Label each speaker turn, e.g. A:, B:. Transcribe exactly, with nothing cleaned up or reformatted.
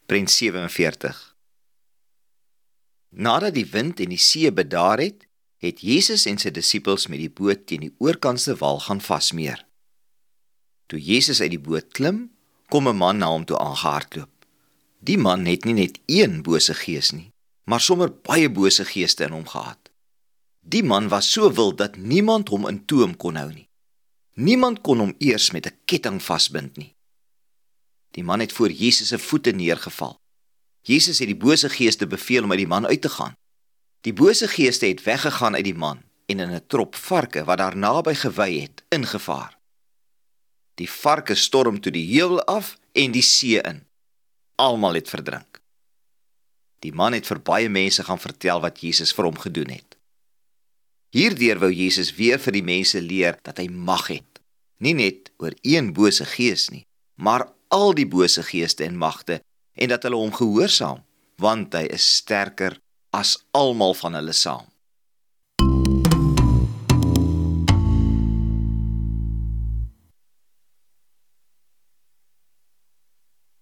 A: Prent sewe en veertig. Nadat die wind en die see bedaar het, het Jesus en sy disippels met die boot teen die oorkantste wal gaan vasmeer. Toe Jesus uit die boot klim, kom 'n man na hom toe aangehardloop. Die man het nie net een bose gees nie, maar sommer baie bose geeste in hom gehad. Die man was so wild dat niemand hom in toom kon hou nie. Niemand kon hom eers met 'n ketting vasbind nie. Die man het voor Jesus se voete neergeval. Jesus het die bose geeste beveel om uit die man uit te gaan. Die bose geeste het weggegaan uit die man en in 'n trop varke wat daar naby gewei het, ingevaar. Die varke storm toe die heuwel af en die see in. Almal het verdrink. Die man het vir baie mense gaan vertel wat Jesus vir hom gedoen het. Hierdeur wou Jesus weer vir die mense leer dat hy mag het, nie net oor een bose gees nie, maar al die bose geeste en magte, en dat hulle hom gehoorsaam, want hy is sterker as almal van hulle saam.